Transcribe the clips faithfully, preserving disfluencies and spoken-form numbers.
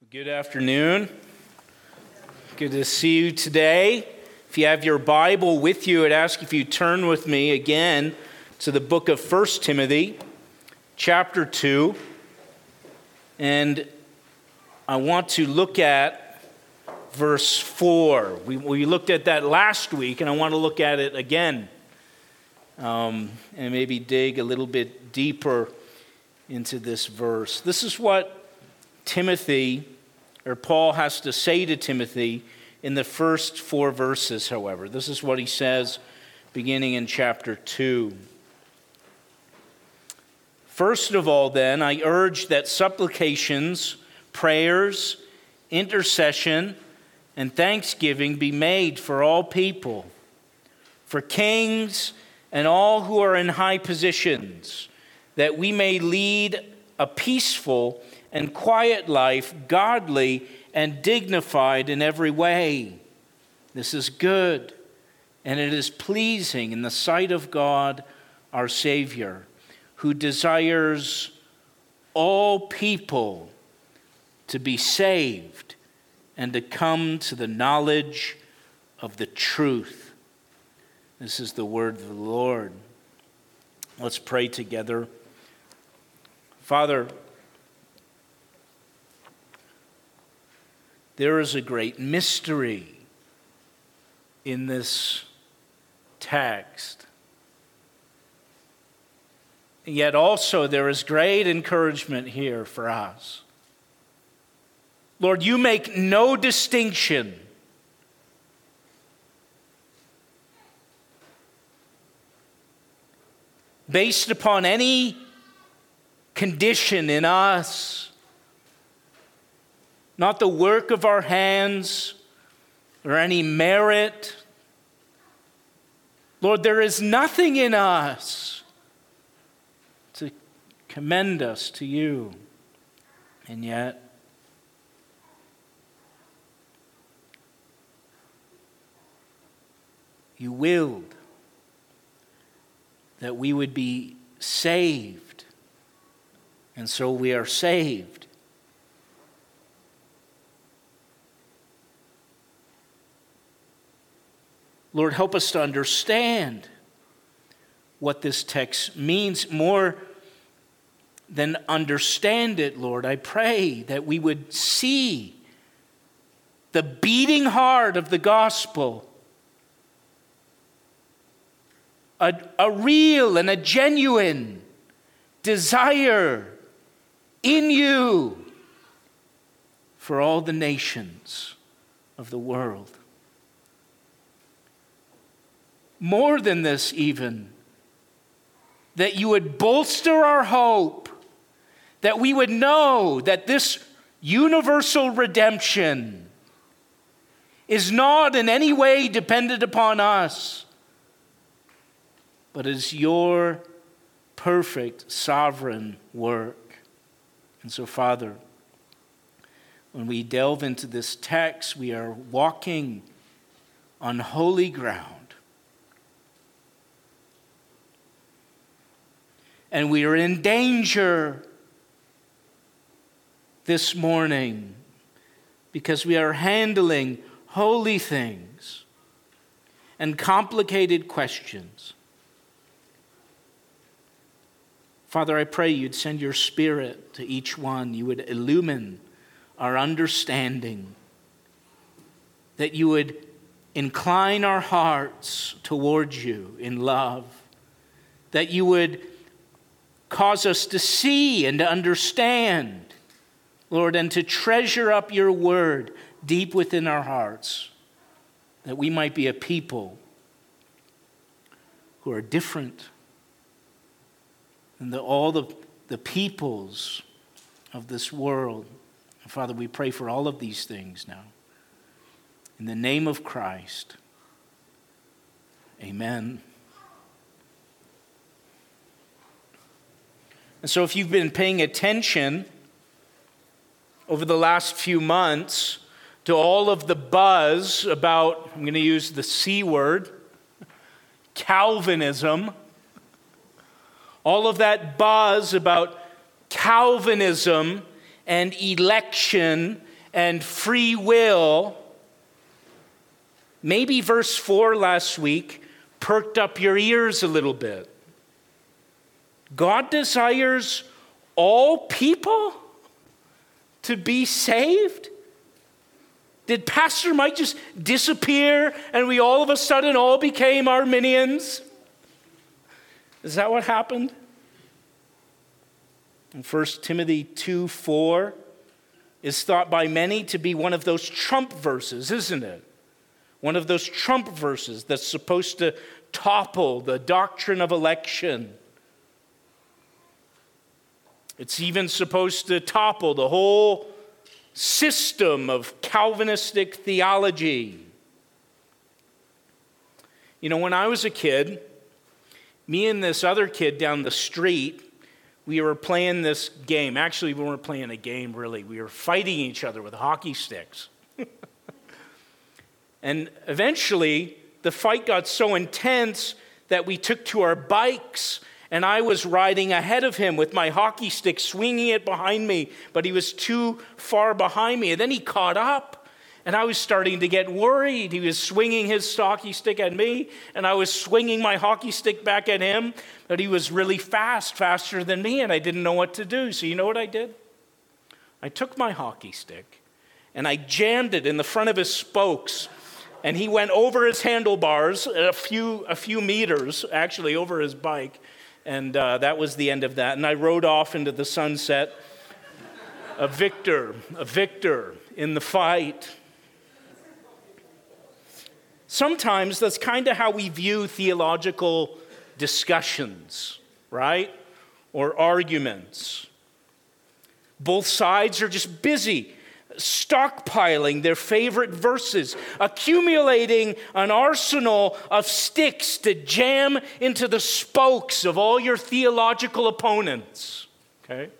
Good afternoon. Good to see you today. If you have your Bible with you, I'd ask if you turn with me again to the book of First Timothy, chapter two. And I want to look at verse four. We, we looked at that last week, and I want to look at it again. Um, and maybe dig a little bit deeper into this verse. This is what Timothy, or Paul has to say to Timothy in the first four verses, however. This is what he says beginning in chapter two. First of all, then, I urge that supplications, prayers, intercession, and thanksgiving be made for all people, for kings and all who are in high positions, that we may lead a peaceful and quiet life, godly and dignified in every way. This is good, and it is pleasing in the sight of God, our Savior, who desires all people to be saved and to come to the knowledge of the truth. This is the word of the Lord. Let's pray together. Father, there is a great mystery in this text. Yet also there is great encouragement here for us. Lord, you make no distinction based upon any condition in us. Not the work of our hands or any merit. Lord, there is nothing in us to commend us to you. And yet, you willed that we would be saved. And so we are saved. Lord, help us to understand what this text means. More than understand it, Lord, I pray that we would see the beating heart of the gospel, a, a real and a genuine desire in you for all the nations of the world. More than this even, that you would bolster our hope, that we would know that this universal redemption is not in any way dependent upon us, but is your perfect sovereign work. And so, Father, when we delve into this text, we are walking on holy ground. And we are in danger this morning because we are handling holy things and complicated questions. Father, I pray you'd send your Spirit to each one. You would illumine our understanding, that you would incline our hearts towards you in love, that you would cause us to see and to understand, Lord, and to treasure up your word deep within our hearts, that we might be a people who are different than the, all the, the peoples of this world. And Father, we pray for all of these things now. In the name of Christ, amen. And so if you've been paying attention over the last few months to all of the buzz about, I'm going to use the C word, Calvinism, all of that buzz about Calvinism and election and free will, maybe verse four last week perked up your ears a little bit. God desires all people to be saved? Did Pastor Mike just disappear and we all of a sudden all became Arminians? Is that what happened? In First Timothy two four is thought by many to be one of those trump verses, isn't it? One of those trump verses that's supposed to topple the doctrine of election. It's even supposed to topple the whole system of Calvinistic theology. You know, when I was a kid, me and this other kid down the street, we were playing this game. Actually, we weren't playing a game, really. We were fighting each other with hockey sticks. And eventually, the fight got so intense that we took to our bikes, and I was riding ahead of him with my hockey stick, swinging it behind me, but he was too far behind me. And then he caught up, and I was starting to get worried. He was swinging his hockey stick at me, and I was swinging my hockey stick back at him, but he was really fast, faster than me, and I didn't know what to do. So you know what I did? I took my hockey stick, and I jammed it in the front of his spokes, and he went over his handlebars a few a few meters, actually, over his bike. And uh, that was the end of that. And I rode off into the sunset, a victor, a victor in the fight. Sometimes that's kind of how we view theological discussions, right? Or arguments. Both sides are just busy stockpiling their favorite verses, accumulating an arsenal of sticks to jam into the spokes of all your theological opponents. Okay?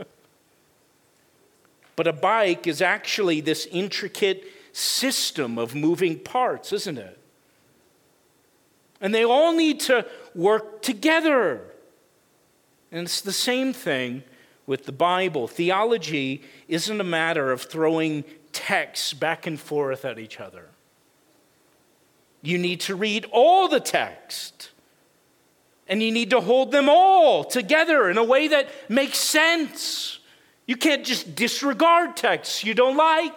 But a bike is actually this intricate system of moving parts, isn't it? And they all need to work together. And it's the same thing with the Bible. Theology isn't a matter of throwing texts back and forth at each other. You need to read all the text. And you need to hold them all together in a way that makes sense. You can't just disregard texts you don't like.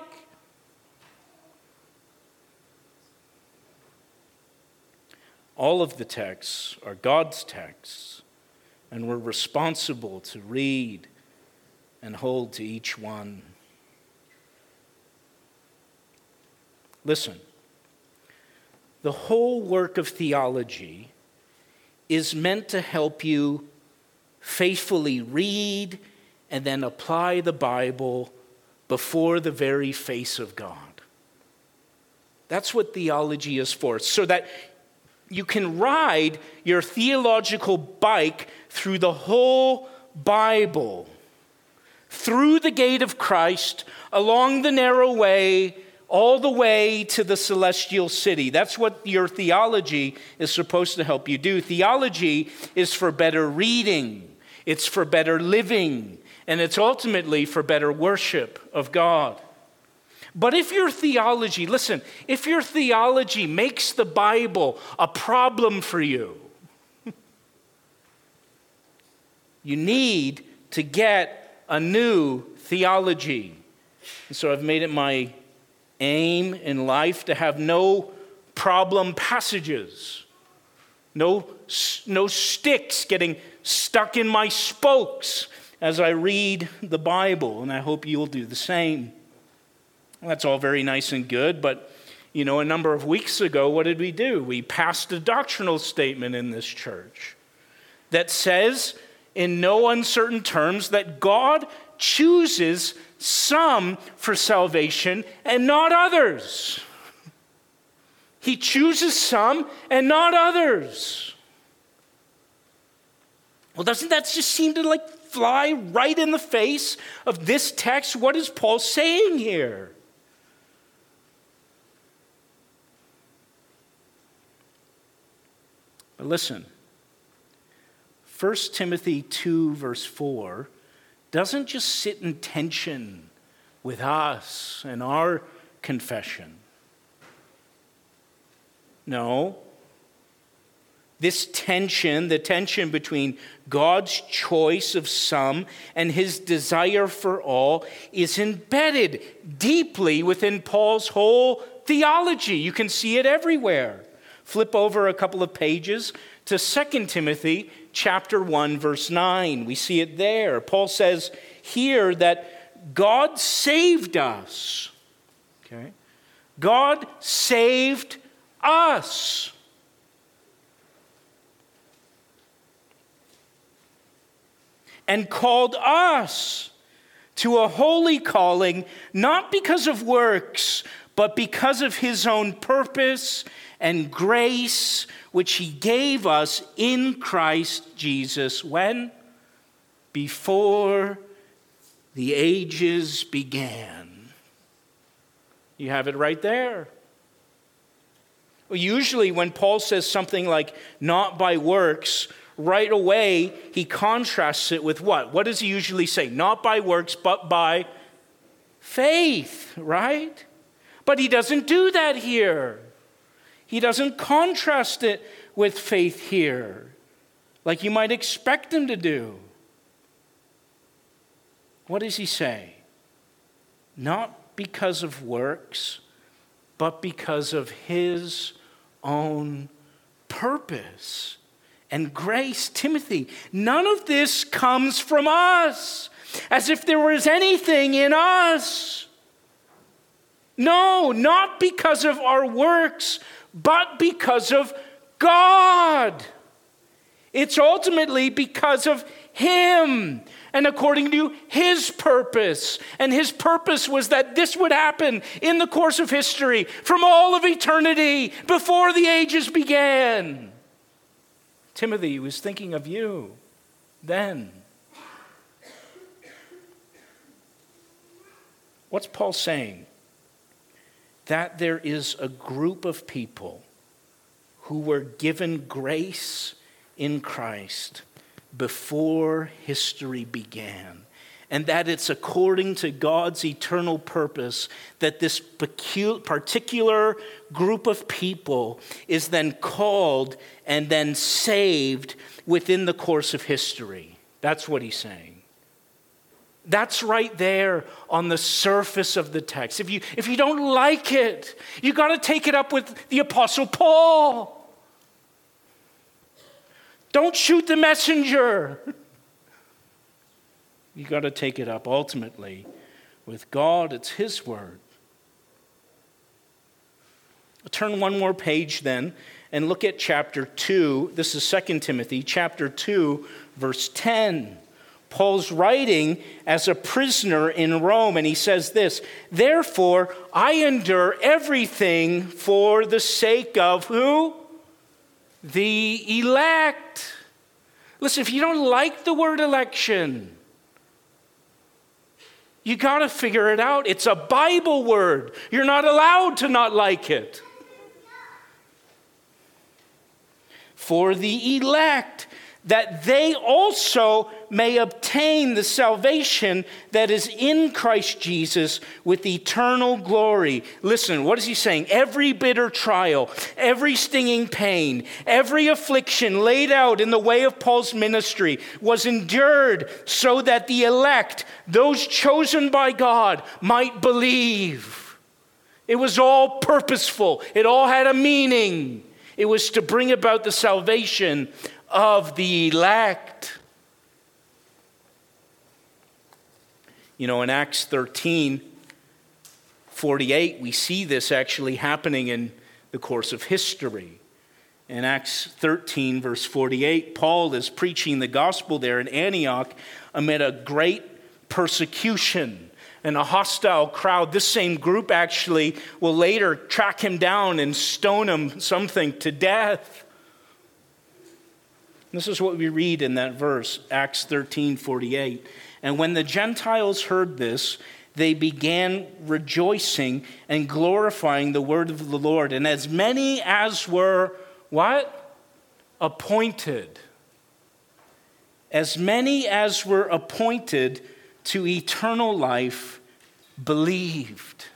All of the texts are God's texts, and we're responsible to read and hold to each one. Listen, the whole work of theology is meant to help you faithfully read and then apply the Bible before the very face of God. That's what theology is for, so that you can ride your theological bike through the whole Bible, through the gate of Christ, along the narrow way, all the way to the celestial city. That's what your theology is supposed to help you do. Theology is for better reading, it's for better living, and it's ultimately for better worship of God. But if your theology, listen, if your theology makes the Bible a problem for you, you need to get a new theology. And so I've made it my aim in life to have no problem passages, no, no sticks getting stuck in my spokes as I read the Bible, and I hope you'll do the same. Well, that's all very nice and good, but, you know, a number of weeks ago, what did we do? We passed a doctrinal statement in this church that says, in no uncertain terms, that God chooses some for salvation and not others. He chooses some and not others. Well, doesn't that just seem to like fly right in the face of this text? What is Paul saying here? But listen, First Timothy two verse four doesn't just sit in tension with us and our confession. No. This tension, the tension between God's choice of some and his desire for all, is embedded deeply within Paul's whole theology. You can see it everywhere. Flip over a couple of pages to Second Timothy chapter one, verse nine. We see it there. Paul says here that God saved us. Okay? God saved us. And called us to a holy calling, not because of works, but because of his own purpose and grace, which he gave us in Christ Jesus. When? Before the ages began. You have it right there. Well, usually when Paul says something like, not by works, right away, he contrasts it with what? What does he usually say? Not by works, but by faith, right? But he doesn't do that here. He doesn't contrast it with faith here, like you might expect him to do. What does he say? Not because of works, but because of his own purpose and grace. Timothy, none of this comes from us, as if there was anything in us. No, not because of our works, but because of God. It's ultimately because of him and according to his purpose. And his purpose was that this would happen in the course of history from all of eternity before the ages began. Timothy was thinking of you then. What's Paul saying? That there is a group of people who were given grace in Christ before history began. And that it's according to God's eternal purpose that this particular group of people is then called and then saved within the course of history. That's what he's saying. That's right there on the surface of the text. If you, if you don't like it, you got to take it up with the Apostle Paul. Don't shoot the messenger. You got to take it up ultimately with God. It's his word. Turn one more page then and look at chapter two. This is Second Timothy chapter two, verse ten. Paul's writing as a prisoner in Rome, and he says this, therefore I endure everything for the sake of who? The elect. Listen, if you don't like the word election, you got to figure it out. It's a Bible word. You're not allowed to not like it. For the elect, that they also may obtain the salvation that is in Christ Jesus with eternal glory. Listen, what is he saying? Every bitter trial, every stinging pain, every affliction laid out in the way of Paul's ministry was endured so that the elect, those chosen by God, might believe. It was all purposeful. It all had a meaning. It was to bring about the salvation of the elect. You know, in Acts thirteen forty-eight, we see this actually happening in the course of history. In Acts thirteen, verse forty-eight, Paul is preaching the gospel there in Antioch amid a great persecution and a hostile crowd. This same group actually will later track him down and stone him something to death. This is what we read in that verse, Acts thirteen forty-eight. And when the Gentiles heard this, they began rejoicing and glorifying the word of the Lord. And as many as were, what? Appointed. As many as were appointed to eternal life believed.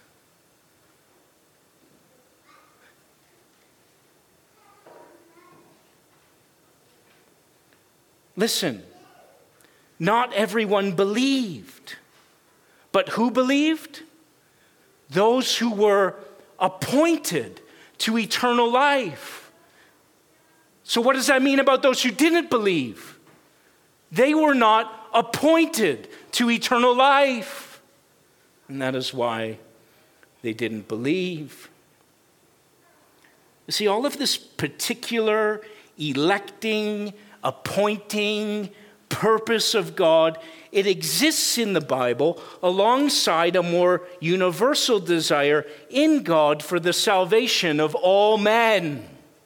Listen, not everyone believed. But who believed? Those who were appointed to eternal life. So what does that mean about those who didn't believe? They were not appointed to eternal life. And that is why they didn't believe. You see, all of this particular electing, appointing purpose of God, it exists in the Bible alongside a more universal desire in God for the salvation of all men.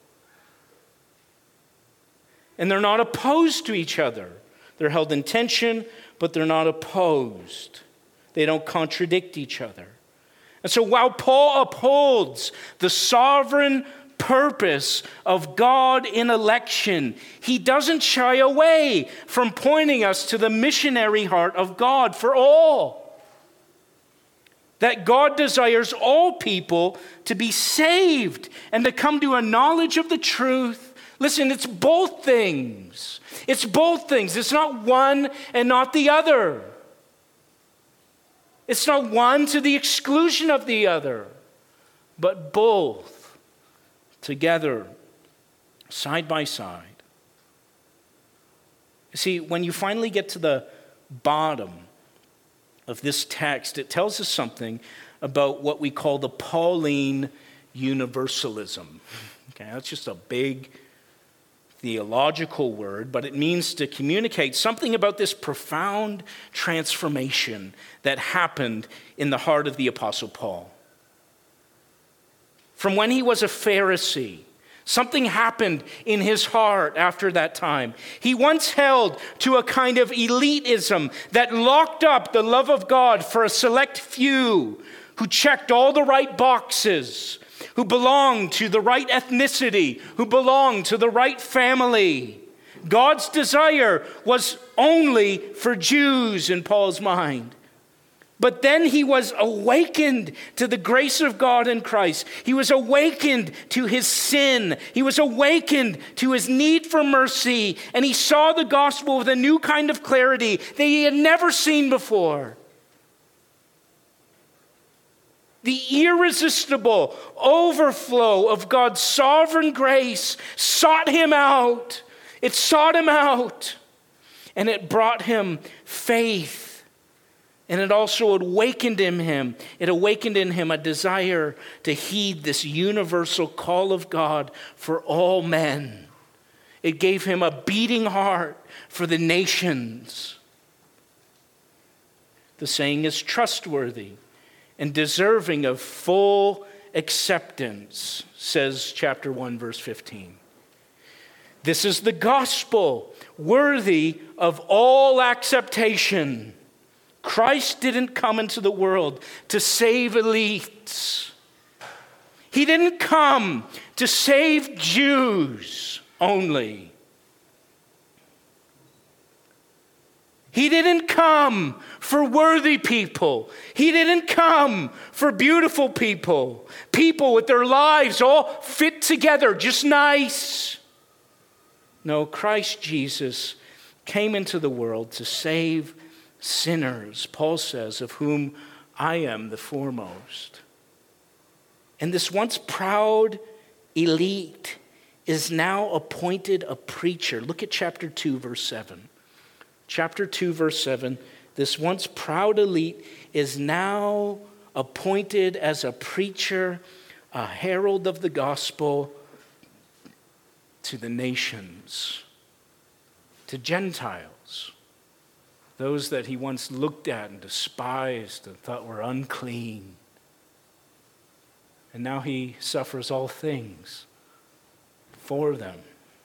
And they're not opposed to each other. They're held in tension, but they're not opposed. They don't contradict each other. And so while Paul upholds the sovereign purpose of God in election, he doesn't shy away from pointing us to the missionary heart of God for all. That God desires all people to be saved and to come to a knowledge of the truth. Listen, it's both things. It's both things. It's not one and not the other. It's not one to the exclusion of the other, but both together, side by side. You see, when you finally get to the bottom of this text, it tells us something about what we call the Pauline universalism. Okay, that's just a big theological word, but it means to communicate something about this profound transformation that happened in the heart of the Apostle Paul. From when he was a Pharisee, something happened in his heart after that time. He once held to a kind of elitism that locked up the love of God for a select few who checked all the right boxes, who belonged to the right ethnicity, who belonged to the right family. God's desire was only for Jews in Paul's mind. But then he was awakened to the grace of God in Christ. He was awakened to his sin. He was awakened to his need for mercy. And he saw the gospel with a new kind of clarity that he had never seen before. The irresistible overflow of God's sovereign grace sought him out. It sought him out. And it brought him faith. And it also awakened in him, it awakened in him a desire to heed this universal call of God for all men. It gave him a beating heart for the nations. The saying is trustworthy and deserving of full acceptance, says chapter one, verse fifteen. This is the gospel, worthy of all acceptation. Christ didn't come into the world to save elites. He didn't come to save Jews only. He didn't come for worthy people. He didn't come for beautiful people. People with their lives all fit together, just nice. No, Christ Jesus came into the world to save sinners, Paul says, of whom I am the foremost. And this once proud elite is now appointed a preacher. Look at chapter two, verse seven. Chapter two, verse seven. This once proud elite is now appointed as a preacher, a herald of the gospel to the nations, to Gentiles. Those that he once looked at and despised and thought were unclean. And now he suffers all things for them.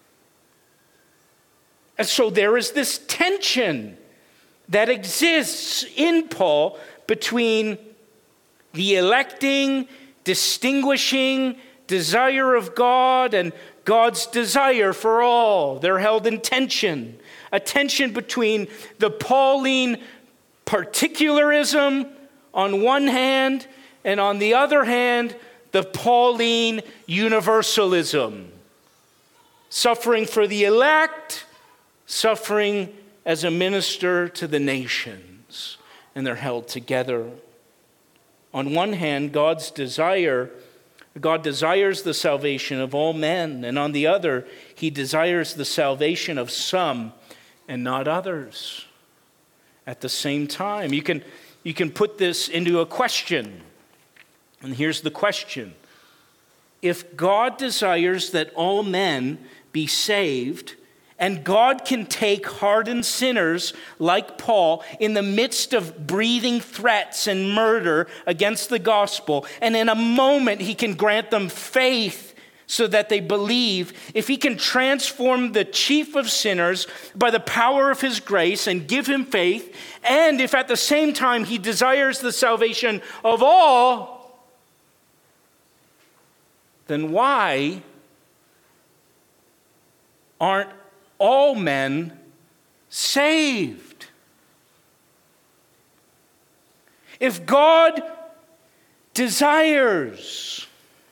And so there is this tension that exists in Paul between the electing, distinguishing desire of God and God's desire for all. They're held in tension. A tension between the Pauline particularism on one hand, and on the other hand, the Pauline universalism. Suffering for the elect, suffering as a minister to the nations, and they're held together. On one hand, God's desire, God desires the salvation of all men, and on the other, he desires the salvation of some and not others. At the same time, you can, you can put this into a question, and here's the question. If God desires that all men be saved, and God can take hardened sinners like Paul in the midst of breathing threats and murder against the gospel, and in a moment he can grant them faith so that they believe. If he can transform the chief of sinners by the power of his grace and give him faith, and if at the same time he desires the salvation of all, then why aren't all men saved? If God desires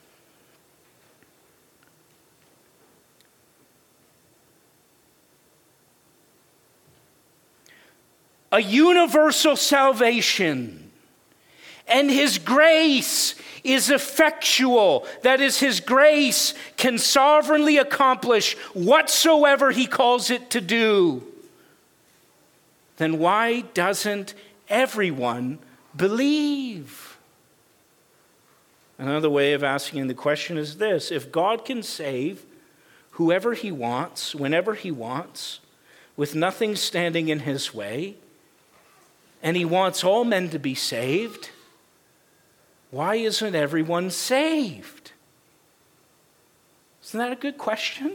a universal salvation, and his grace is effectual, that is, his grace can sovereignly accomplish whatsoever he calls it to do, then why doesn't everyone believe? Another way of asking the question is this: if God can save whoever he wants, whenever he wants, with nothing standing in his way, and he wants all men to be saved, why isn't everyone saved? Isn't that a good question?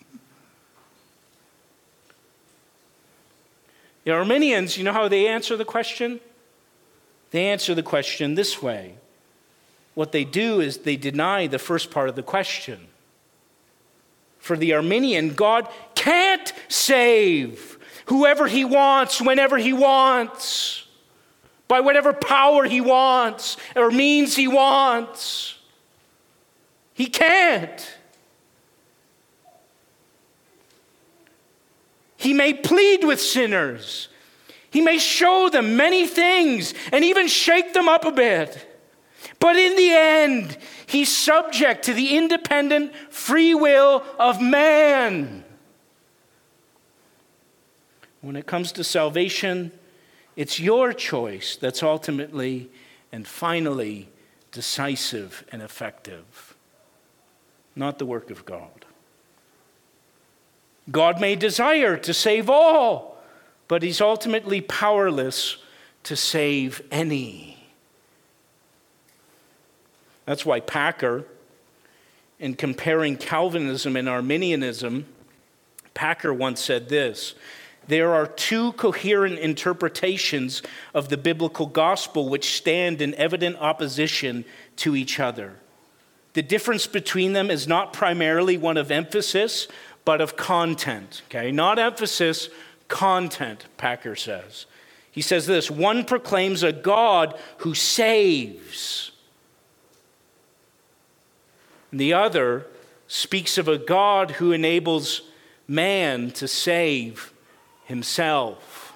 The Arminians, you know how they answer the question? They answer the question this way. What they do is they deny the first part of the question. For the Arminian, God can't save whoever he wants, whenever he wants, by whatever power he wants or means he wants. He can't. He may plead with sinners. He may show them many things and even shake them up a bit. But in the end, he's subject to the independent free will of man. When it comes to salvation, it's your choice that's ultimately and finally decisive and effective, not the work of God. God may desire to save all, but he's ultimately powerless to save any. That's why Packer, in comparing Calvinism and Arminianism, Packer once said this: there are two coherent interpretations of the biblical gospel which stand in evident opposition to each other. The difference between them is not primarily one of emphasis, but of content. Okay, not emphasis, content, Packer says. He says this: one proclaims a God who saves. And the other speaks of a God who enables man to save himself.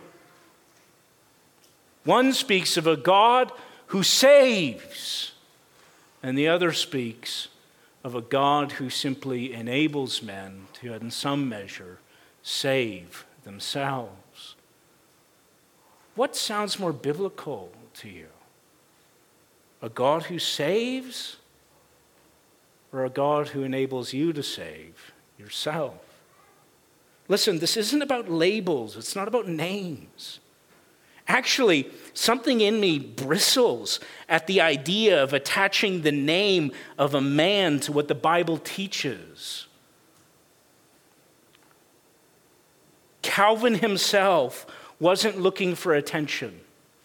One speaks of a God who saves, and the other speaks of a God who simply enables men to, in some measure, save themselves. What sounds more biblical to you? A God who saves, or a God who enables you to save yourself? Listen, this isn't about labels. It's not about names. Actually, something in me bristles at the idea of attaching the name of a man to what the Bible teaches. Calvin himself wasn't looking for attention.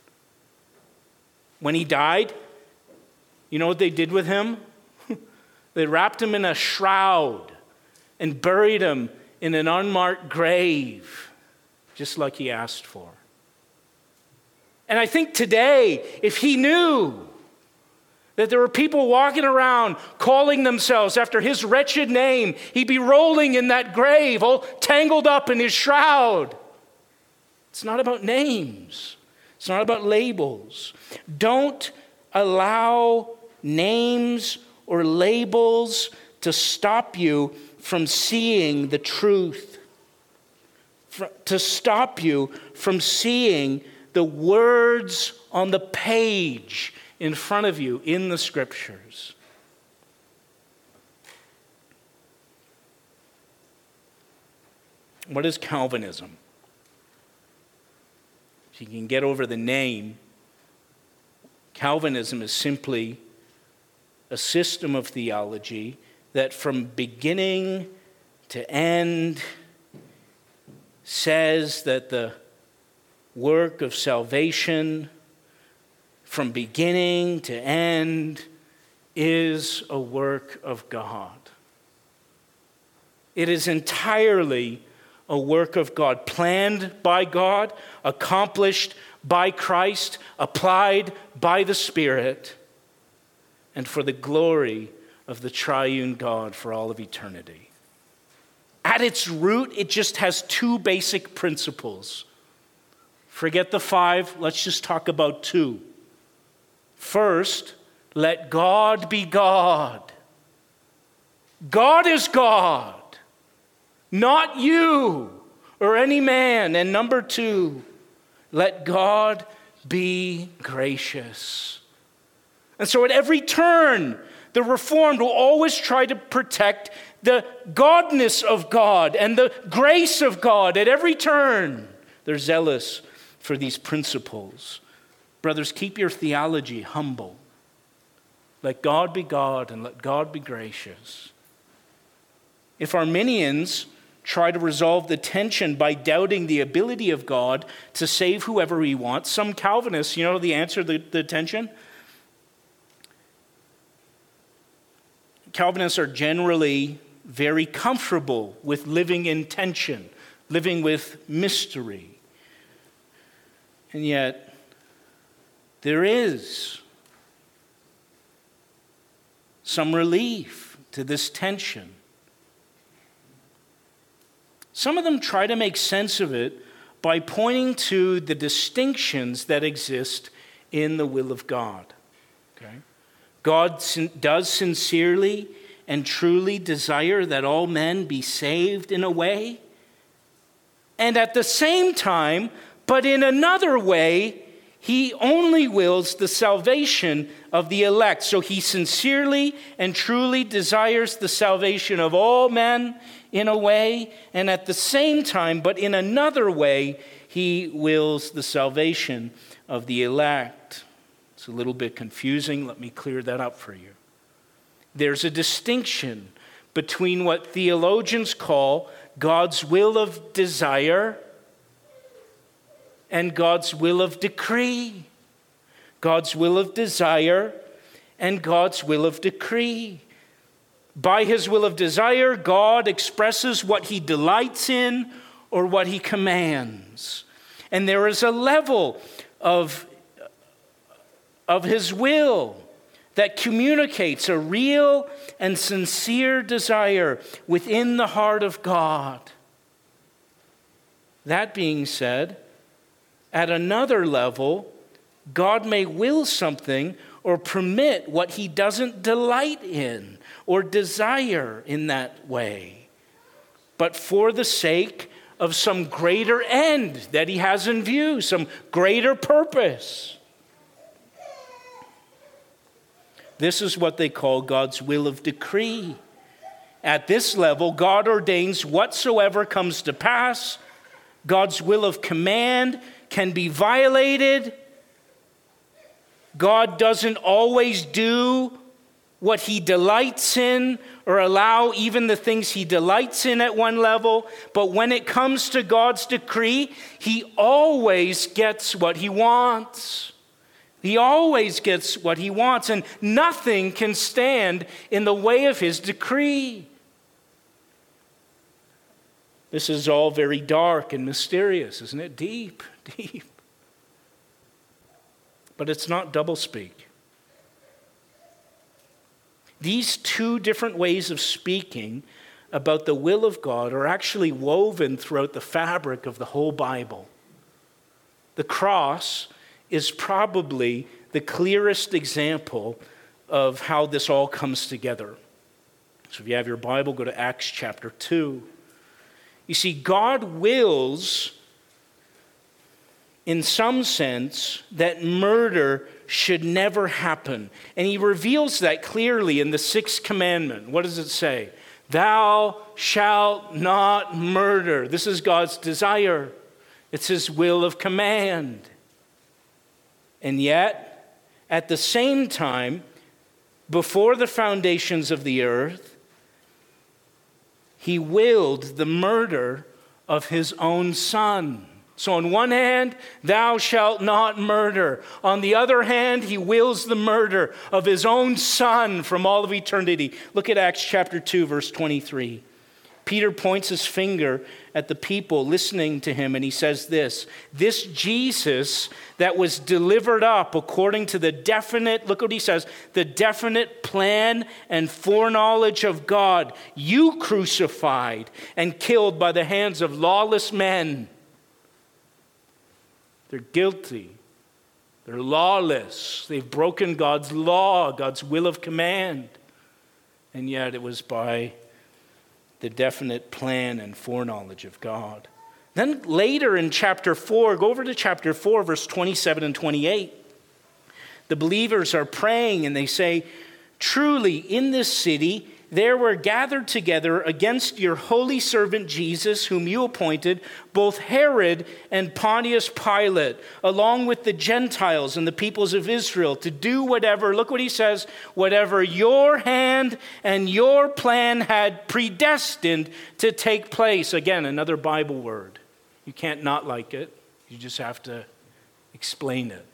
When he died, you know what they did with him? They wrapped him in a shroud and buried him in an unmarked grave, just like he asked for. And I think today, if he knew that there were people walking around calling themselves after his wretched name, he'd be rolling in that grave, all tangled up in his shroud. It's not about names. It's not about labels. Don't allow names or labels to stop you from seeing the truth, to stop you from seeing the words on the page in front of you in the Scriptures. What is Calvinism? If you can get over the name, Calvinism is simply a system of theology that from beginning to end says that the work of salvation from beginning to end is a work of God. It is entirely a work of God, planned by God, accomplished by Christ, applied by the Spirit, and for the glory of the triune God for all of eternity. At its root, it just has two basic principles. Forget the five, let's just talk about two. First, let God be God. God is God, not you or any man. And number two, let God be gracious. And so at every turn, the Reformed will always try to protect the godness of God and the grace of God at every turn. They're zealous for these principles. Brothers, keep your theology humble. Let God be God and let God be gracious. If Arminians try to resolve the tension by doubting the ability of God to save whoever he wants, some Calvinists, you know the answer to the, the tension? Calvinists are generally very comfortable with living in tension, living with mystery. And yet, there is some relief to this tension. Some of them try to make sense of it by pointing to the distinctions that exist in the will of God. Okay? God does sincerely and truly desire that all men be saved in a way, and at the same time, but in another way, he only wills the salvation of the elect. So he sincerely and truly desires the salvation of all men in a way, and at the same time, but in another way, he wills the salvation of the elect. It's a little bit confusing. Let me clear that up for you. There's a distinction between what theologians call God's will of desire and God's will of decree. God's will of desire and God's will of decree. By his will of desire, God expresses what he delights in or what he commands. And there is a level of, of his will that communicates a real and sincere desire within the heart of God. That being said, at another level, God may will something or permit what he doesn't delight in or desire in that way, but for the sake of some greater end that he has in view, some greater purpose. This is what they call God's will of decree. At this level, God ordains whatsoever comes to pass. God's will of command can be violated. God doesn't always do what he delights in or allow even the things he delights in at one level. But when it comes to God's decree, he always gets what he wants. He always gets what he wants, and nothing can stand in the way of his decree. This is all very dark and mysterious, isn't it? Deep, deep. but it's not doublespeak. These two different ways of speaking about the will of God are actually woven throughout the fabric of the whole Bible. The cross is probably the clearest example of how this all comes together. So if you have your Bible, go to Acts chapter two. You see, God wills, in some sense, that murder should never happen. And he reveals that clearly in the sixth commandment. What does it say? Thou shalt not murder. This is God's desire. It's his will of command. And yet, at the same time, before the foundations of the earth, he willed the murder of his own son. So on one hand, thou shalt not murder. On the other hand, he wills the murder of his own son from all of eternity. Look at Acts chapter two, verse twenty-three. Peter points his finger at the people listening to him, and he says this, this Jesus that was delivered up according to the definite, look what he says, the definite plan and foreknowledge of God, you crucified and killed by the hands of lawless men. They're guilty. They're lawless. They've broken God's law, God's will of command. And yet it was by the definite plan and foreknowledge of God. Then later in chapter four, go over to chapter four, verse twenty-seven and twenty-eight. The believers are praying and they say, truly in this city there were gathered together against your holy servant Jesus, whom you appointed, both Herod and Pontius Pilate, along with the Gentiles and the peoples of Israel, to do whatever, look what he says, whatever your hand and your plan had predestined to take place. Again, another Bible word. You can't not like it. You just have to explain it.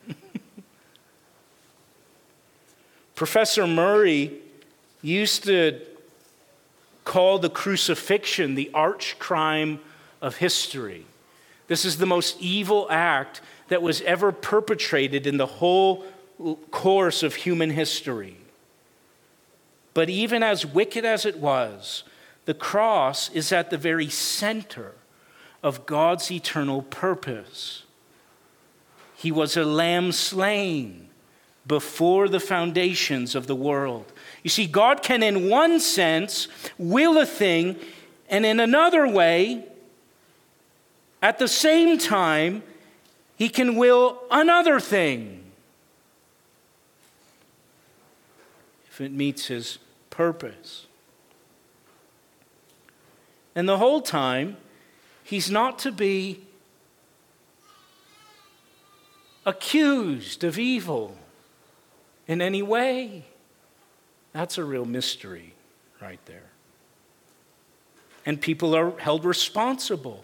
Professor Murray used to call the crucifixion the arch crime of history. This is the most evil act that was ever perpetrated in the whole course of human history. But even as wicked as it was, the cross is at the very center of God's eternal purpose. He was a lamb slain before the foundations of the world. You see, God can in one sense will a thing, and in another way, at the same time, he can will another thing if it meets his purpose. And the whole time, he's not to be accused of evil in any way. That's a real mystery right there. And people are held responsible.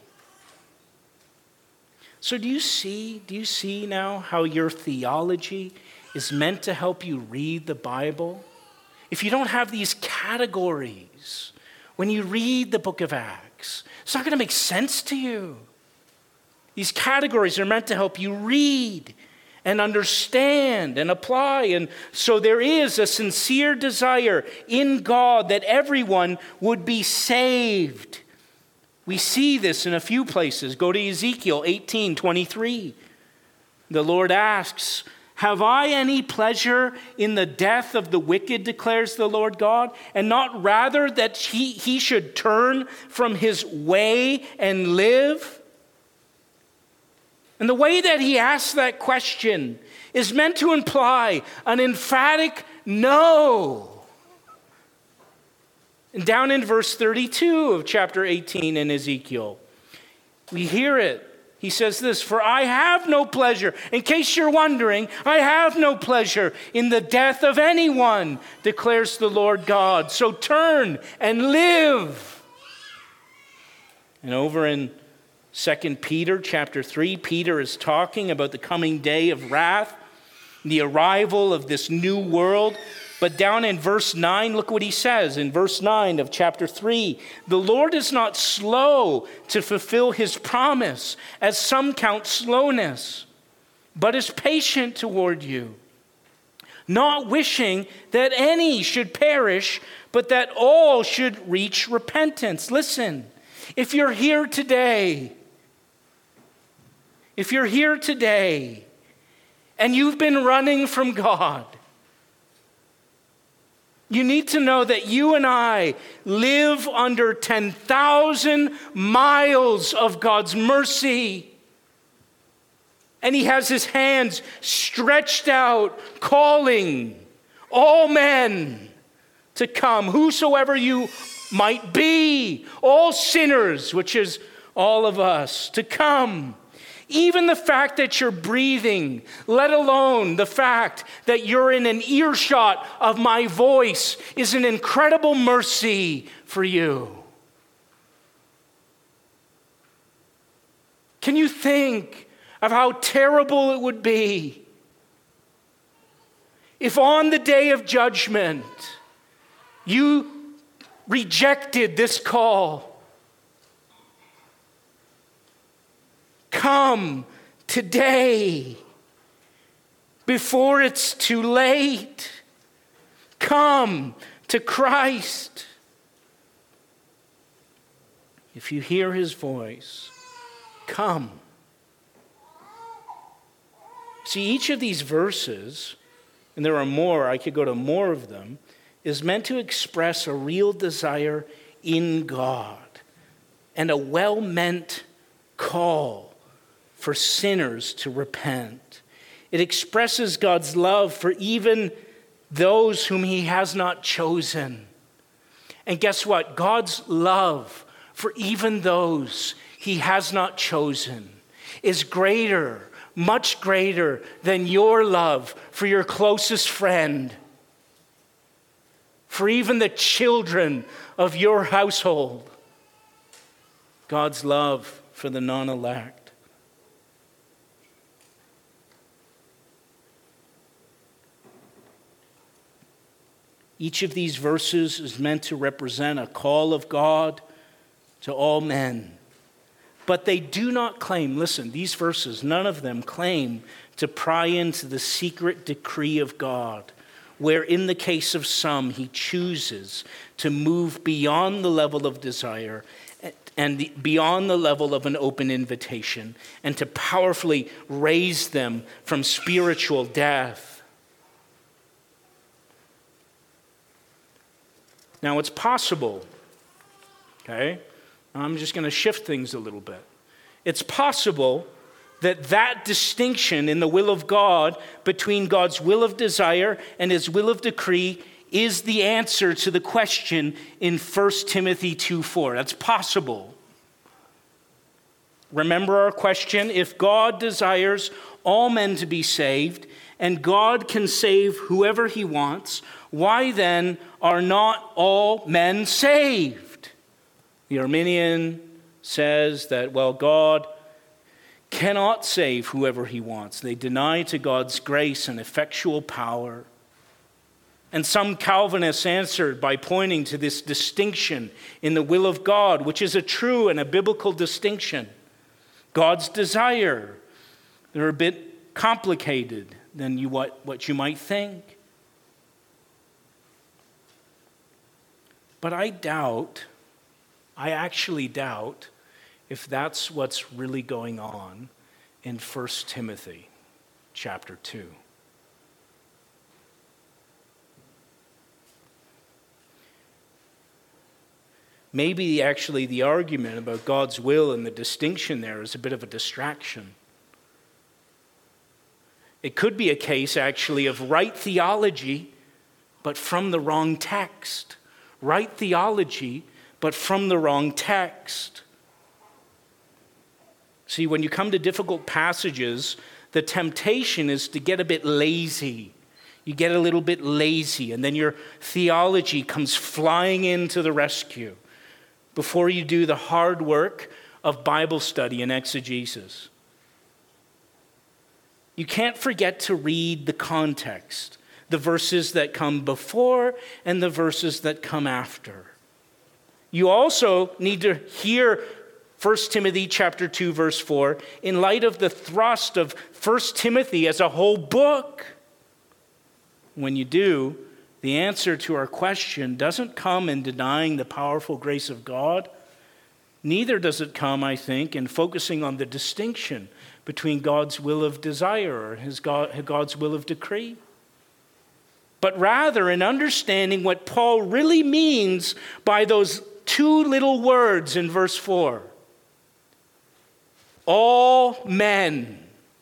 So do you see, do you see now how your theology is meant to help you read the Bible? If you don't have these categories, when you read the book of Acts, it's not going to make sense to you. These categories are meant to help you read and understand and apply. And so there is a sincere desire in God that everyone would be saved. We see this in a few places. Go to Ezekiel eighteen twenty-three. The Lord asks, have I any pleasure in the death of the wicked, declares the Lord God, and not rather that he, he should turn from his way and live? And the way that he asks that question is meant to imply an emphatic no. And down in verse thirty-two of chapter eighteen in Ezekiel, we hear it. He says this, for I have no pleasure, in case you're wondering, I have no pleasure in the death of anyone, declares the Lord God. So turn and live. And over in Second Peter chapter three, Peter is talking about the coming day of wrath, the arrival of this new world. But down in verse nine, look what he says in verse nine of chapter three. The Lord is not slow to fulfill his promise, as some count slowness, but is patient toward you, not wishing that any should perish, but that all should reach repentance. Listen, if you're here today, if you're here today and you've been running from God, you need to know that you and I live under ten thousand miles of God's mercy. And he has his hands stretched out, calling all men to come, whosoever you might be, all sinners, which is all of us, to come. Even the fact that you're breathing, let alone the fact that you're in an earshot of my voice, is an incredible mercy for you. Can you think of how terrible it would be if on the day of judgment you rejected this call? Come today before it's too late. Come to Christ. If you hear his voice, come. See, each of these verses, and there are more, I could go to more of them, is meant to express a real desire in God and a well-meant call for sinners to repent. It expresses God's love for even those whom he has not chosen. And guess what? God's love for even those he has not chosen is greater, much greater than your love for your closest friend, for even the children of your household. God's love for the non-elect. Each of these verses is meant to represent a call of God to all men. But they do not claim, listen, these verses, none of them claim to pry into the secret decree of God, where in the case of some, he chooses to move beyond the level of desire and beyond the level of an open invitation, and to powerfully raise them from spiritual death. Now, it's possible, okay? I'm just going to shift things a little bit. It's possible that that distinction in the will of God between God's will of desire and his will of decree is the answer to the question in First Timothy two four. That's possible. Remember our question? If God desires all men to be saved, and God can save whoever he wants, why then are not all men saved? The Arminian says that, well, God cannot save whoever he wants. They deny to God's grace and effectual power. And some Calvinists answered by pointing to this distinction in the will of God, which is a true and a biblical distinction. God's desire. They're a bit complicated than you, what, what you might think. But I doubt, I actually doubt, if that's what's really going on in First Timothy chapter two. Maybe actually the argument about God's will and the distinction there is a bit of a distraction. It could be a case actually of right theology, but from the wrong text. Right theology, but from the wrong text. See, when you come to difficult passages, the temptation is to get a bit lazy. You get a little bit lazy, and then your theology comes flying into the rescue before you do the hard work of Bible study and exegesis. You can't forget to read the context, the verses that come before and the verses that come after. You also need to hear First Timothy chapter two, verse four, in light of the thrust of First Timothy as a whole book. When you do, the answer to our question doesn't come in denying the powerful grace of God. Neither does it come, I think, in focusing on the distinction between God's will of desire or his God, God's will of decree. But rather in understanding what Paul really means by those two little words in verse four. All men.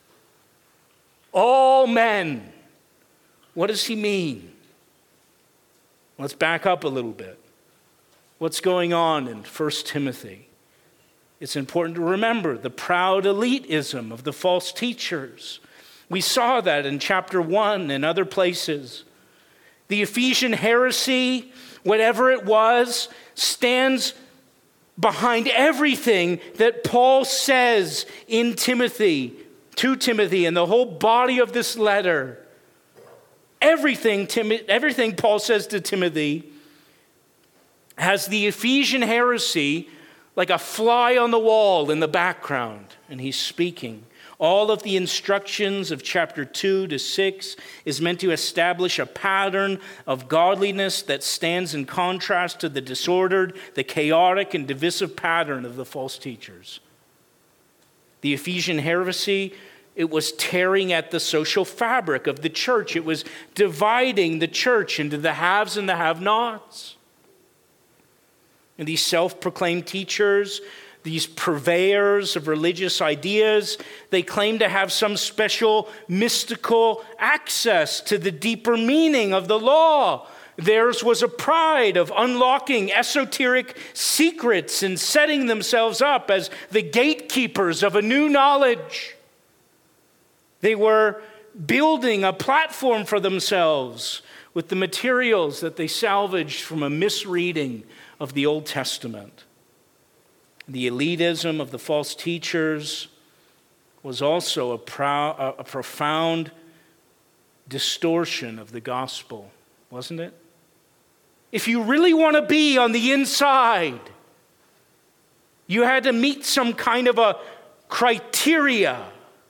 All men. What does he mean? Let's back up a little bit. What's going on in First Timothy? It's important to remember the proud elitism of the false teachers. We saw that in chapter one and other places. The Ephesian heresy, whatever it was, stands behind everything that Paul says in Timothy, to Timothy, and the whole body of this letter. Everything, Tim, everything Paul says to Timothy has the Ephesian heresy like a fly on the wall in the background, and he's speaking. All of the instructions of chapter two to six is meant to establish a pattern of godliness that stands in contrast to the disordered, the chaotic, and divisive pattern of the false teachers. The Ephesian heresy, it was tearing at the social fabric of the church. It was dividing the church into the haves and the have-nots. And these self-proclaimed teachers, these purveyors of religious ideas, they claim to have some special mystical access to the deeper meaning of the law. Theirs was a pride of unlocking esoteric secrets and setting themselves up as the gatekeepers of a new knowledge. They were building a platform for themselves with the materials that they salvaged from a misreading of the Old Testament. The elitism of the false teachers was also a, prou- a profound distortion of the gospel, wasn't it? If you really want to be on the inside, you had to meet some kind of a criteria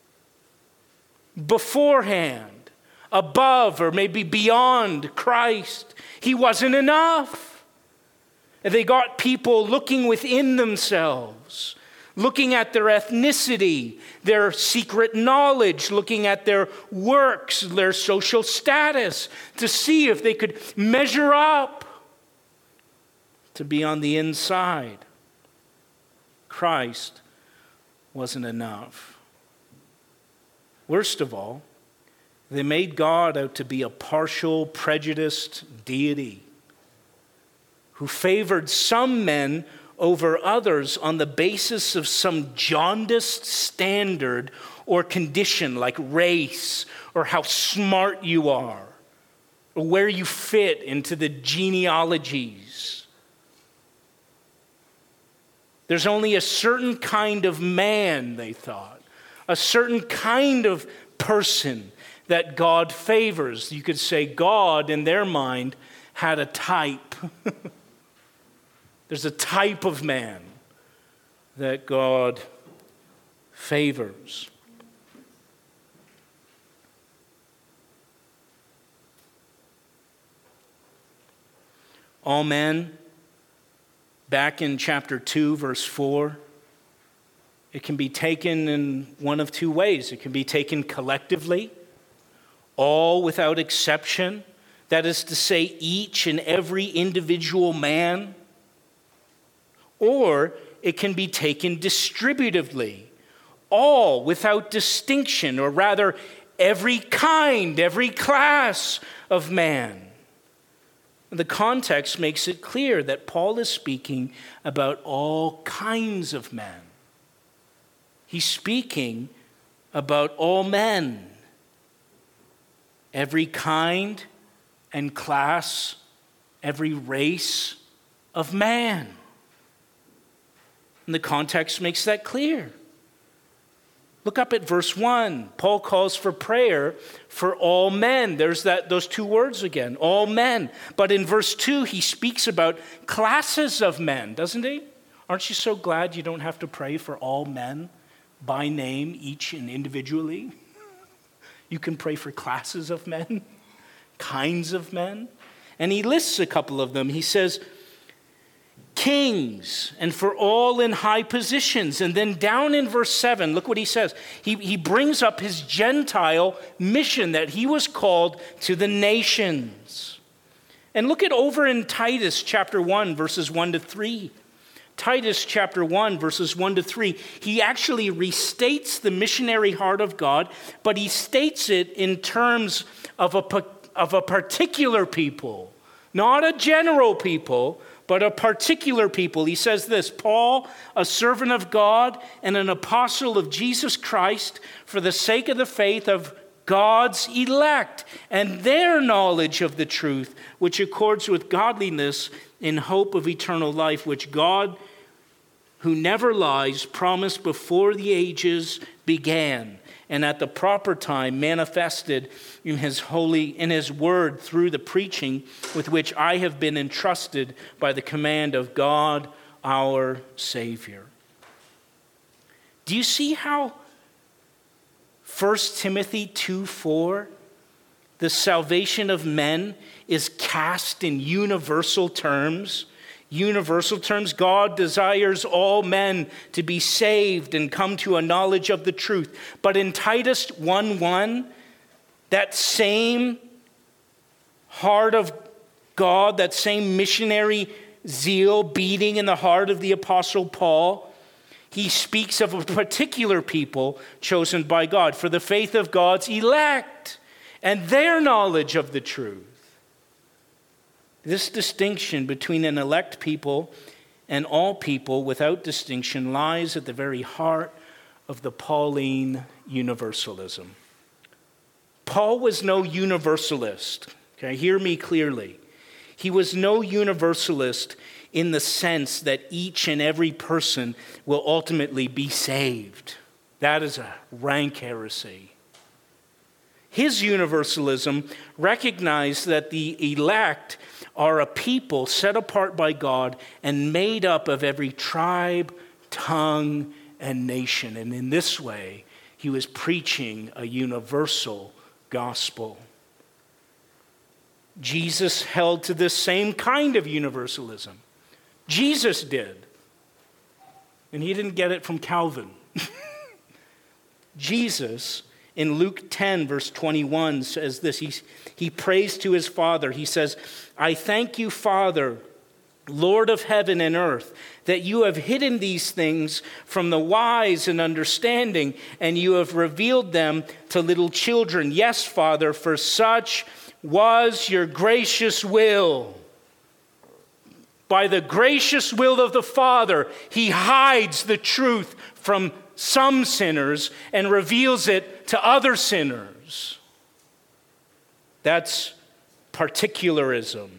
beforehand, above or maybe beyond Christ. He wasn't enough. And they got people looking within themselves, looking at their ethnicity, their secret knowledge, looking at their works, their social status, to see if they could measure up to be on the inside. Christ wasn't enough. Worst of all, they made God out to be a partial, prejudiced deity who favored some men over others on the basis of some jaundiced standard or condition like race or how smart you are or where you fit into the genealogies. There's only a certain kind of man, they thought, a certain kind of person that God favors. You could say God, in their mind, had a type. There's a type of man that God favors. All men, back in chapter two, verse four, it can be taken in one of two ways. It can be taken collectively, all without exception. That is to say, each and every individual man. Or it can be taken distributively, all without distinction, or rather every kind, every class of man. The context makes it clear that Paul is speaking about all kinds of men. He's speaking about all men, every kind and class, every race of man. And the context makes that clear. Look up at verse one. Paul calls for prayer for all men. There's that those two words again, all men. But in verse two, he speaks about classes of men, doesn't he? Aren't you so glad you don't have to pray for all men by name, each and individually? You can pray for classes of men, kinds of men. And he lists a couple of them. He says, kings, and for all in high positions. And then down in verse seven, look what he says. He, he brings up his Gentile mission that he was called to the nations. And look at over in Titus chapter one, verses one to three. Titus chapter one, verses one to three. He actually restates the missionary heart of God, but he states it in terms of a, of a particular people, not a general people, but a particular people. He says this, Paul, a servant of God and an apostle of Jesus Christ, for the sake of the faith of God's elect and their knowledge of the truth, which accords with godliness in hope of eternal life, which God, who never lies, promised before the ages began, and at the proper time manifested in his holy, in his word through the preaching with which I have been entrusted by the command of God our Savior. Do you see how First Timothy two four, the salvation of men, is cast in universal terms? Universal terms, God desires all men to be saved and come to a knowledge of the truth. But in Titus one one, that same heart of God, that same missionary zeal beating in the heart of the Apostle Paul, he speaks of a particular people chosen by God for the faith of God's elect and their knowledge of the truth. This distinction between an elect people and all people without distinction lies at the very heart of the Pauline universalism. Paul was no universalist. Okay, hear me clearly. He was no universalist in the sense that each and every person will ultimately be saved. That is a rank heresy. His universalism recognized that the elect are a people set apart by God and made up of every tribe, tongue, and nation. And in this way, he was preaching a universal gospel. Jesus held to this same kind of universalism. Jesus did. And he didn't get it from Calvin. Jesus, in Luke ten, verse twenty-one, says this. He, he prays to his Father. He says, I thank you, Father, Lord of heaven and earth, that you have hidden these things from the wise and understanding, and you have revealed them to little children. Yes, Father, for such was your gracious will. By the gracious will of the Father, he hides the truth from some sinners and reveals it to other sinners. That's particularism.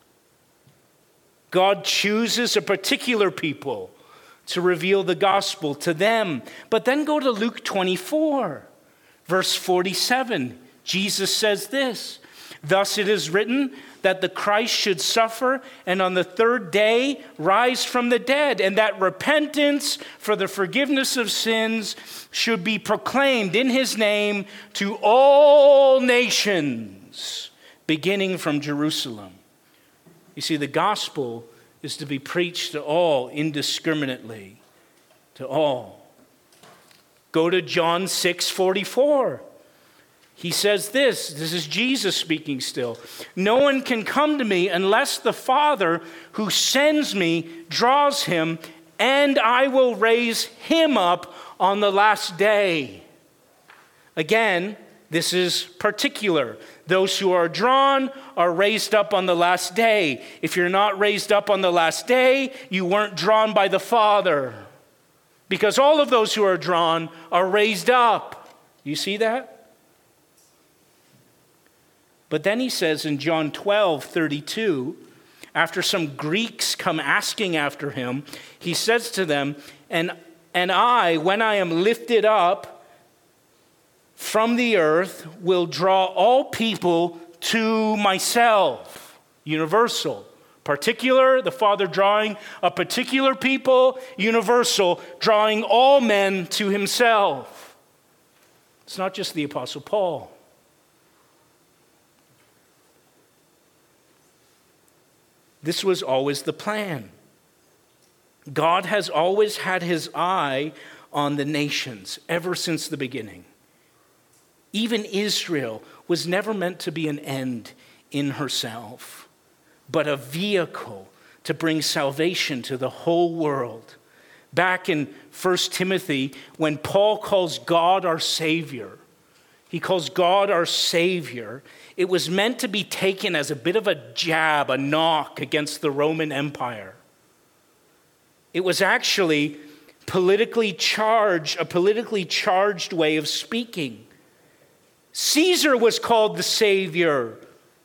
God chooses a particular people to reveal the gospel to them. But then go to Luke twenty-four, verse forty-seven. Jesus says this, thus it is written that the Christ should suffer and on the third day rise from the dead, and that repentance for the forgiveness of sins should be proclaimed in his name to all nations, beginning from Jerusalem. You see, the gospel is to be preached to all indiscriminately, to all. Go to John six forty-four. He says this, this is Jesus speaking still. No one can come to me unless the Father who sends me draws him, and I will raise him up on the last day. Again, this is particular. Those who are drawn are raised up on the last day. If you're not raised up on the last day, you weren't drawn by the Father. Because all of those who are drawn are raised up. You see that? But then he says in John twelve thirty-two, after some Greeks come asking after him, he says to them, and, and I, when I am lifted up from the earth, will draw all people to myself. Universal, Particular, the Father drawing a particular people. Universal, drawing all men to himself. It's not just the Apostle Paul. This was always the plan. God has always had his eye on the nations ever since the beginning. Even Israel was never meant to be an end in herself, but a vehicle to bring salvation to the whole world. Back in First Timothy, when Paul calls God our Savior, he calls God our Savior, it was meant to be taken as a bit of a jab, a knock against the Roman Empire. It was actually politically charged, a politically charged way of speaking. Caesar was called the Savior.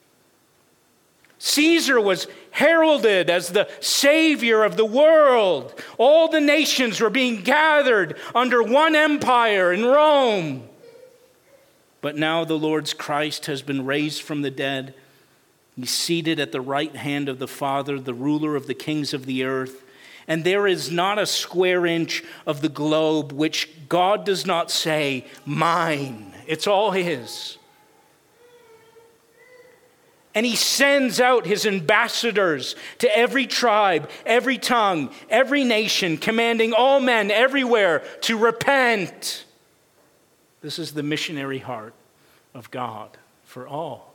Caesar was heralded as the Savior of the world. All the nations were being gathered under one empire in Rome. But now the Lord's Christ has been raised from the dead. He's seated at the right hand of the Father, the ruler of the kings of the earth. And there is not a square inch of the globe which God does not say, mine. It's all his. And he sends out his ambassadors to every tribe, every tongue, every nation, commanding all men everywhere to repent. This is the missionary heart of God for all.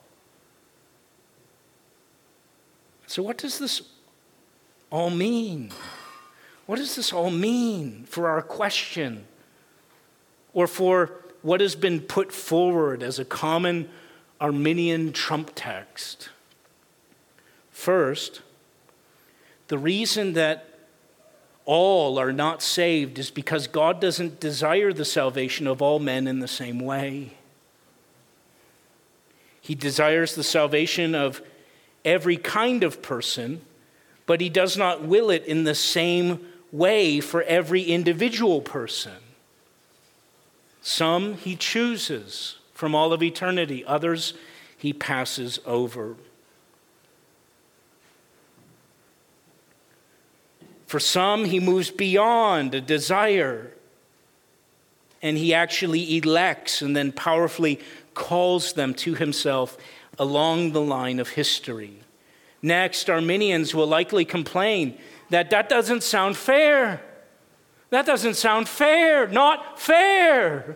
So what does this all mean? What does this all mean for our question, or for what has been put forward as a common Arminian trump text? First, the reason that all are not saved is because God doesn't desire the salvation of all men in the same way. He desires the salvation of every kind of person, but he does not will it in the same way for every individual person. Some he chooses from all of eternity, others he passes over. For some, he moves beyond a desire, and he actually elects and then powerfully calls them to himself along the line of history. Next, Arminians will likely complain that that doesn't sound fair. That doesn't sound fair, not fair.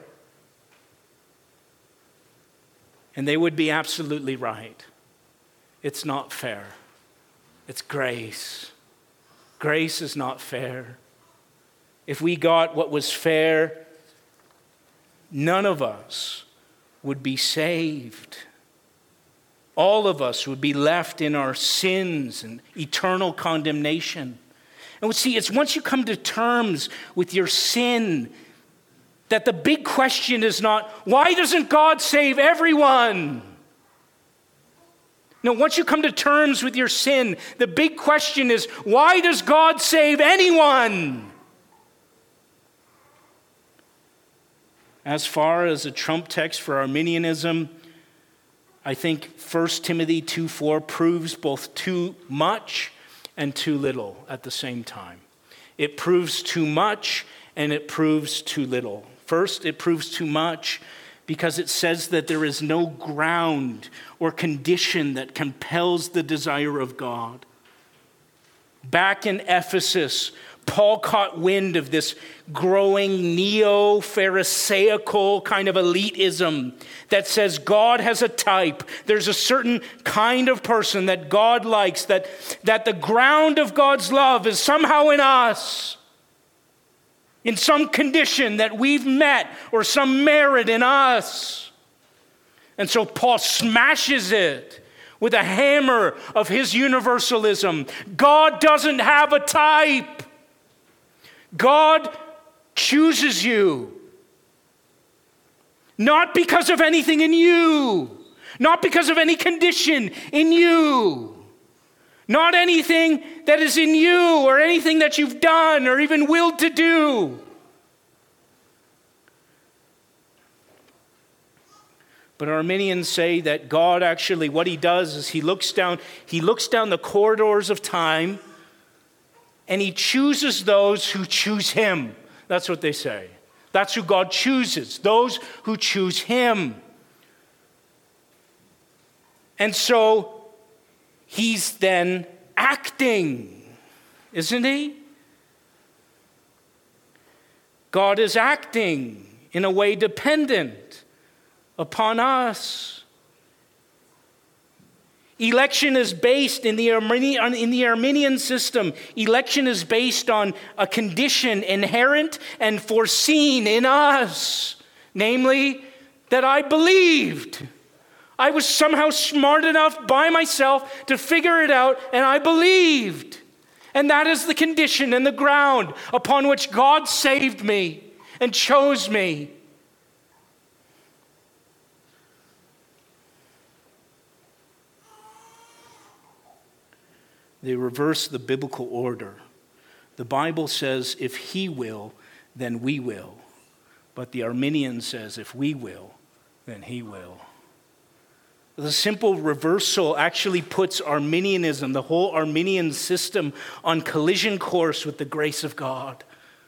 And they would be absolutely right. It's not fair. It's grace. Grace is not fair. If we got what was fair, none of us would be saved. All of us would be left in our sins and eternal condemnation. And we see, it's once you come to terms with your sin that the big question is not, why doesn't God save everyone? No, once you come to terms with your sin, the big question is, why does God save anyone? As far as a trump text for Arminianism, I think First Timothy two four proves both too much and too little at the same time. It proves too much and it proves too little. First, it proves too much because it says that there is no ground or condition that compels the desire of God. Back in Ephesus, Paul caught wind of this growing neo-Pharisaical kind of elitism that says God has a type. There's a certain kind of person that God likes, that, that the ground of God's love is somehow in us, in some condition that we've met or some merit in us. And so Paul smashes it with a hammer of his universalism. God doesn't have a type. God chooses you. Not because of anything in you. Not because of any condition in you. Not anything that is in you or anything that you've done or even willed to do. But Arminians say that God actually, what he does is he looks down, he looks down the corridors of time and he chooses those who choose him. That's what they say. That's who God chooses, those who choose him. And so he's then acting, isn't he? God is acting in a way dependent upon us. Election is based in the Arminian, in the Arminian system. Election is based on a condition inherent and foreseen in us, namely that I believed. I was somehow smart enough by myself to figure it out, and I believed. And that is the condition and the ground upon which God saved me and chose me. They reverse the biblical order. The Bible says, if he will, then we will. But the Arminian says, if we will, then he will. The simple reversal actually puts Arminianism, the whole Arminian system, on collision course with the grace of God.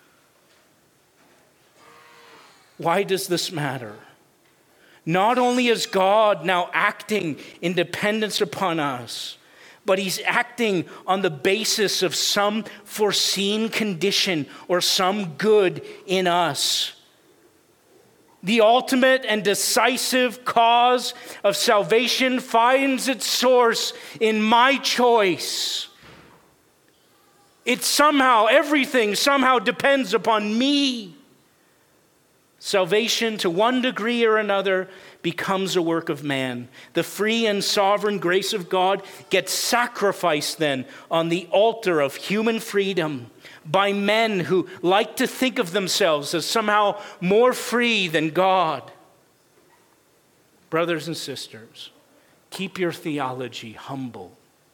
Why does this matter? Not only is God now acting in dependence upon us, but he's acting on the basis of some foreseen condition or some good in us. The ultimate and decisive cause of salvation finds its source in my choice. It somehow, everything somehow depends upon me. Salvation, to one degree or another, becomes a work of man. The free and sovereign grace of God gets sacrificed then on the altar of human freedom by men who like to think of themselves as somehow more free than God. Brothers and sisters, keep your theology humble.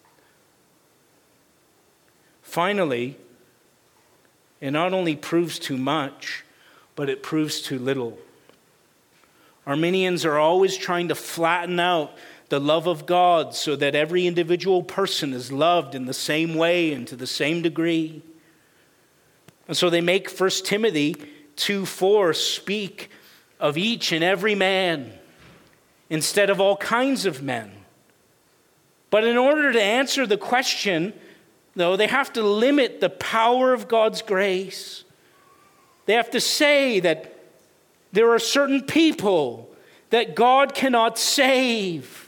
Finally, it not only proves too much, but it proves too little. Arminians are always trying to flatten out the love of God so that every individual person is loved in the same way and to the same degree. And so they make First Timothy two four speak of each and every man instead of all kinds of men. But in order to answer the question, though, they have to limit the power of God's grace. They have to say that there are certain people that God cannot save.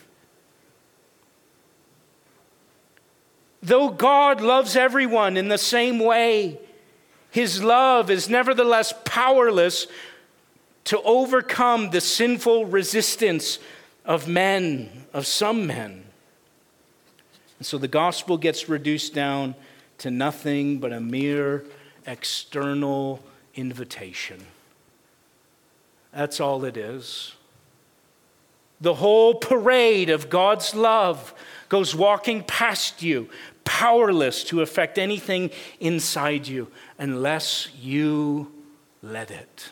Though God loves everyone in the same way, his love is nevertheless powerless to overcome the sinful resistance of men, of some men. And so the gospel gets reduced down to nothing but a mere external invitation. That's all it is. The whole parade of God's love goes walking past you, powerless to affect anything inside you unless you let it.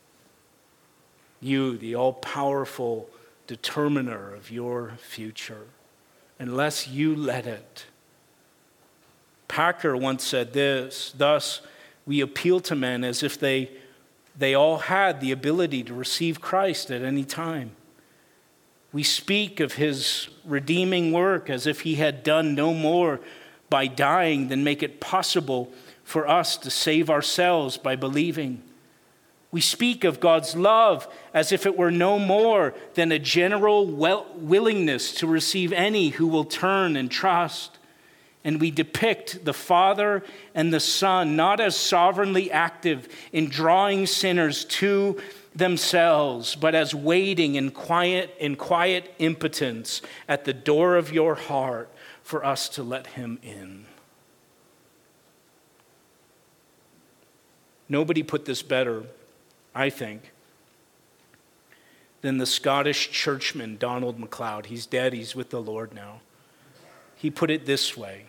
You, the all-powerful determiner of your future, unless you let it. Packer once said this, thus we appeal to men as if they, they all had the ability to receive Christ at any time. We speak of his redeeming work as if he had done no more by dying than make it possible for us to save ourselves by believing. We speak of God's love as if it were no more than a general willingness to receive any who will turn and trust. And we depict the Father and the Son not as sovereignly active in drawing sinners to themselves, but as waiting in quiet, in quiet impotence at the door of your heart for us to let him in. Nobody put this better, I think, than the Scottish churchman Donald MacLeod. He's dead, he's with the Lord now. He put it this way: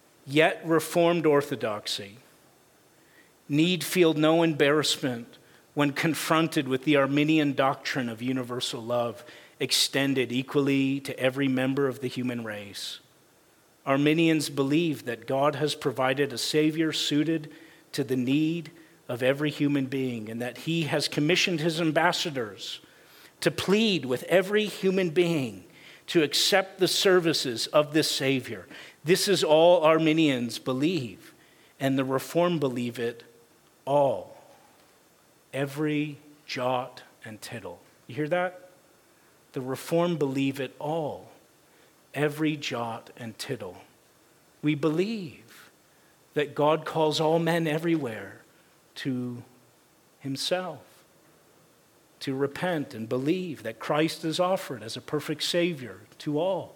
yet Reformed orthodoxy need feel no embarrassment when confronted with the Arminian doctrine of universal love extended equally to every member of the human race. Arminians believe that God has provided a Savior suited to the need of every human being, and that he has commissioned his ambassadors to plead with every human being to accept the services of this Savior. This is all Arminians believe, and the Reformed believe it all. Every jot and tittle. You hear that? The Reformed believe it all. Every jot and tittle. We believe that God calls all men everywhere to himself, to repent and believe that Christ is offered as a perfect Savior to all.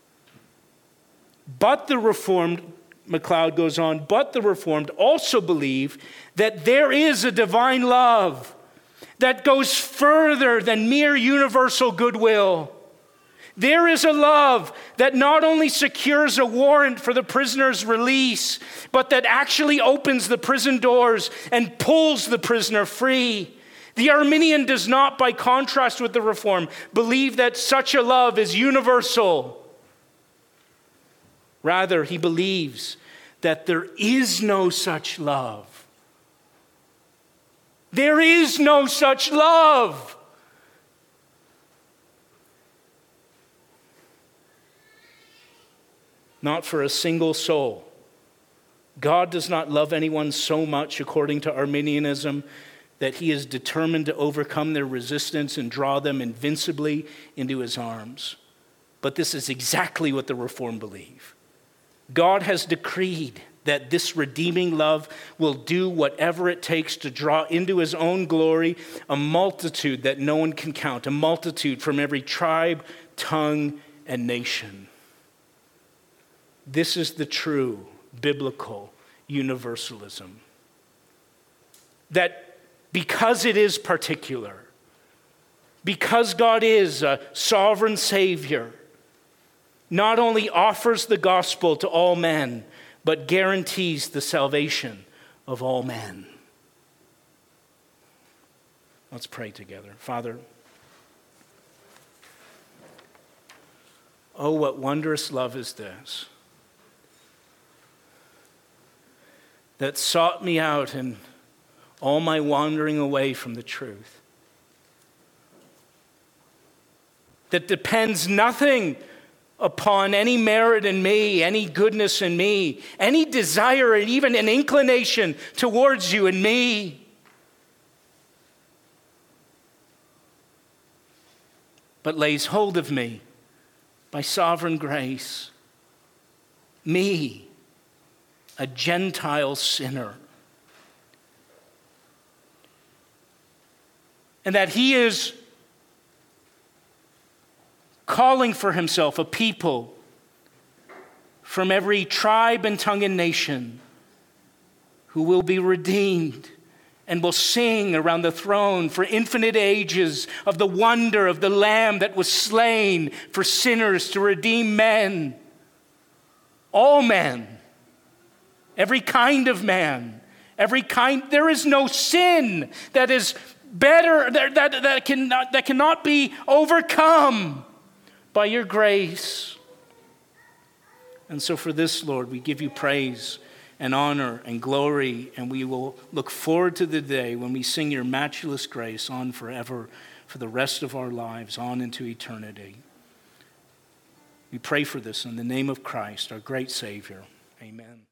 But the Reformed, MacLeod goes on, but the Reformed also believe that there is a divine love that goes further than mere universal goodwill. There is a love that not only secures a warrant for the prisoner's release, but that actually opens the prison doors and pulls the prisoner free. The Arminian does not, by contrast with the Reformed, believe that such a love is universal. Rather, he believes that there is no such love. There is no such love. Not for a single soul. God does not love anyone so much, according to Arminianism, that he is determined to overcome their resistance and draw them invincibly into his arms. But this is exactly what the Reformed believe. God has decreed that this redeeming love will do whatever it takes to draw into his own glory a multitude that no one can count, a multitude from every tribe, tongue, and nation. This is the true biblical universalism. That because it is particular, because God is a sovereign Savior, not only offers the gospel to all men, but guarantees the salvation of all men. Let's pray together. Father, oh, what wondrous love is this, that sought me out in all my wandering away from the truth. That depends nothing upon any merit in me, any goodness in me, any desire and even an inclination towards you and me. But lays hold of me by sovereign grace. Me, a Gentile sinner. And that he is calling for himself a people from every tribe and tongue and nation who will be redeemed and will sing around the throne for infinite ages of the wonder of the Lamb that was slain for sinners to redeem men. All men. Every kind of man, every kind, there is no sin that is better, that, that, that, cannot, that cannot be overcome by your grace. And so for this, Lord, we give you praise and honor and glory, and we will look forward to the day when we sing your matchless grace on forever for the rest of our lives, on into eternity. We pray for this in the name of Christ, our great Savior. Amen.